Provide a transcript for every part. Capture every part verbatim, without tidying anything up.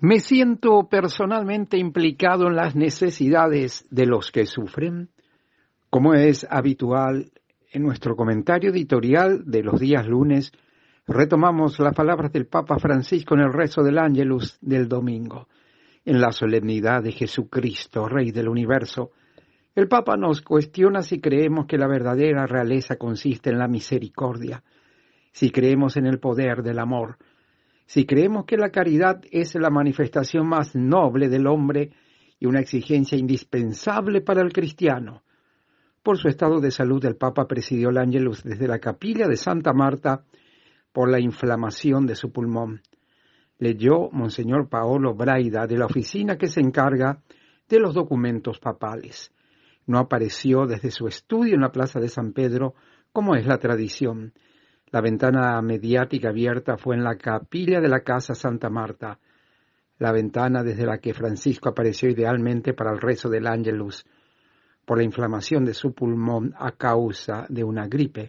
Me siento personalmente implicado en las necesidades de los que sufren, como es habitual en nuestro comentario editorial de los días lunes. Retomamos las palabras del Papa Francisco en el rezo del Ángelus del domingo. En la solemnidad de Jesucristo, Rey del universo, el Papa nos cuestiona si creemos que la verdadera realeza consiste en la misericordia, si creemos en el poder del amor, si creemos que la caridad es la manifestación más noble del hombre y una exigencia indispensable para el cristiano. Por su estado de salud, el Papa presidió el Ángelus desde la capilla de Santa Marta por la inflamación de su pulmón. Leyó Monseñor Paolo Braida de la oficina que se encarga de los documentos papales. No apareció desde su estudio en la Plaza de San Pedro, como es la tradición. La ventana mediática abierta fue en la capilla de la Casa Santa Marta, la ventana desde la que Francisco apareció idealmente para el rezo del Ángelus, por la inflamación de su pulmón a causa de una gripe.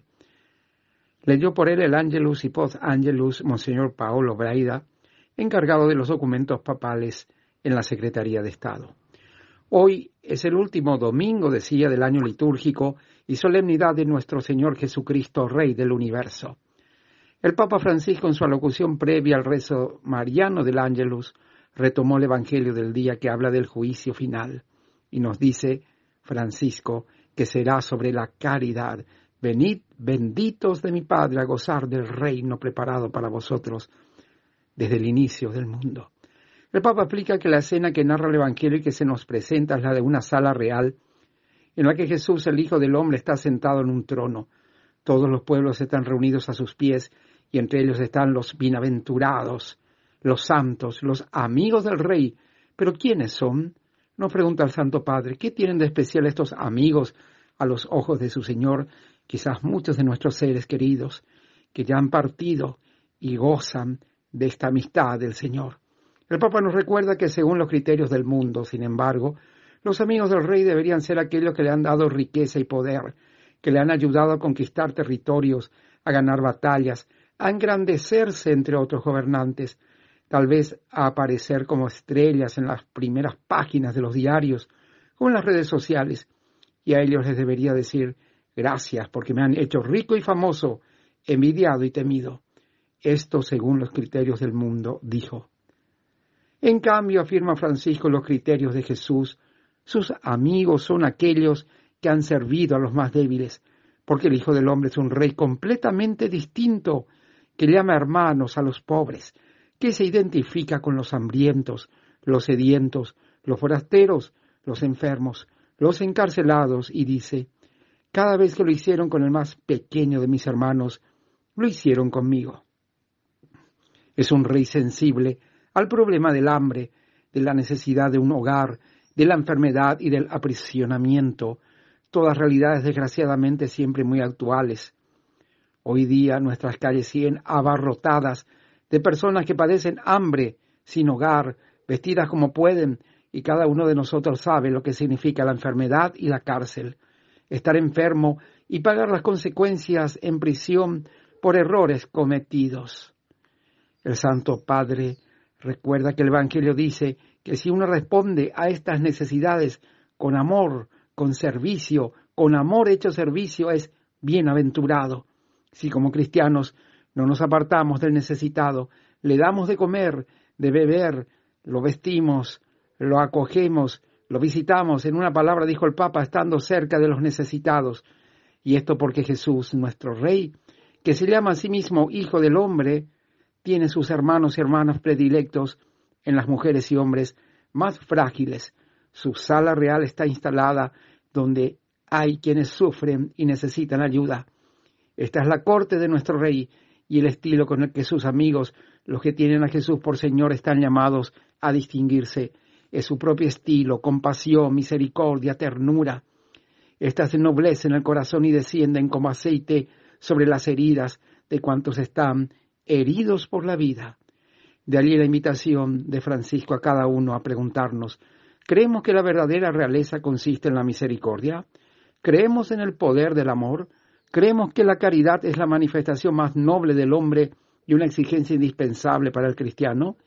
Leyó por él el Ángelus y Post Ángelus Monseñor Paolo Braida, encargado de los documentos papales en la Secretaría de Estado. Hoy es el último domingo, decía, del año litúrgico y solemnidad de nuestro Señor Jesucristo, Rey del universo. El Papa Francisco, en su alocución previa al rezo mariano del Ángelus, retomó el Evangelio del día que habla del juicio final y nos dice, Francisco, que será sobre la caridad. Venid, benditos de mi Padre, a gozar del reino preparado para vosotros desde el inicio del mundo. El Papa explica que la escena que narra el Evangelio y que se nos presenta es la de una sala real en la que Jesús, el Hijo del Hombre, está sentado en un trono. Todos los pueblos están reunidos a sus pies y entre ellos están los bienaventurados, los santos, los amigos del Rey. ¿Pero quiénes son? Nos pregunta el Santo Padre. ¿Qué tienen de especial estos amigos a los ojos de su Señor? Quizás muchos de nuestros seres queridos que ya han partido y gozan de esta amistad del Señor. El Papa nos recuerda que según los criterios del mundo, sin embargo, los amigos del Rey deberían ser aquellos que le han dado riqueza y poder, que le han ayudado a conquistar territorios, a ganar batallas, a engrandecerse entre otros gobernantes, tal vez a aparecer como estrellas en las primeras páginas de los diarios o en las redes sociales, y a ellos les debería decir, gracias porque me han hecho rico y famoso, envidiado y temido. Esto según los criterios del mundo, dijo. En cambio, afirma Francisco, los criterios de Jesús, sus amigos son aquellos que han servido a los más débiles, porque el Hijo del Hombre es un rey completamente distinto, que llama hermanos a los pobres, que se identifica con los hambrientos, los sedientos, los forasteros, los enfermos, los encarcelados, y dice, cada vez que lo hicieron con el más pequeño de mis hermanos, lo hicieron conmigo. Es un rey sensible al problema del hambre, de la necesidad de un hogar, de la enfermedad y del aprisionamiento, todas realidades desgraciadamente siempre muy actuales. Hoy día nuestras calles siguen abarrotadas de personas que padecen hambre, sin hogar, vestidas como pueden, y cada uno de nosotros sabe lo que significa la enfermedad y la cárcel, estar enfermo y pagar las consecuencias en prisión por errores cometidos. El Santo Padre recuerda que el Evangelio dice que si uno responde a estas necesidades con amor, con servicio, con amor hecho servicio, es bienaventurado. Si como cristianos no nos apartamos del necesitado, le damos de comer, de beber, lo vestimos, lo acogemos, lo visitamos, en una palabra dijo el Papa, estando cerca de los necesitados. Y esto porque Jesús, nuestro Rey, que se llama a sí mismo Hijo del Hombre, tiene sus hermanos y hermanas predilectos en las mujeres y hombres más frágiles. Su sala real está instalada donde hay quienes sufren y necesitan ayuda. Esta es la corte de nuestro Rey y el estilo con el que sus amigos, los que tienen a Jesús por Señor, están llamados a distinguirse. Es su propio estilo, compasión, misericordia, ternura. Estas ennoblecen el corazón y descienden como aceite sobre las heridas de cuantos están heridos por la vida. De allí la invitación de Francisco a cada uno a preguntarnos, ¿creemos que la verdadera realeza consiste en la misericordia? ¿Creemos en el poder del amor? ¿Creemos que la caridad es la manifestación más noble del hombre y una exigencia indispensable para el cristiano?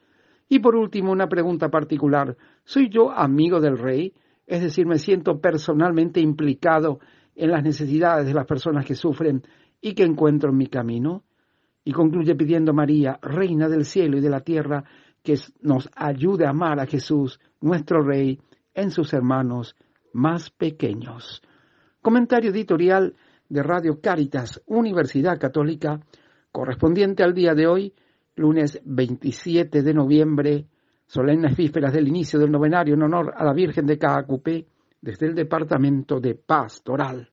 Y por último, una pregunta particular. ¿Soy yo amigo del Rey? Es decir, ¿me siento personalmente implicado en las necesidades de las personas que sufren y que encuentro en mi camino? Y concluye pidiendo María, Reina del cielo y de la tierra, que nos ayude a amar a Jesús, nuestro Rey, en sus hermanos más pequeños. Comentario editorial de Radio Cáritas, Universidad Católica, correspondiente al día de hoy, lunes veintisiete de noviembre, solemnes vísperas del inicio del novenario en honor a la Virgen de Caacupé, desde el Departamento de Pastoral.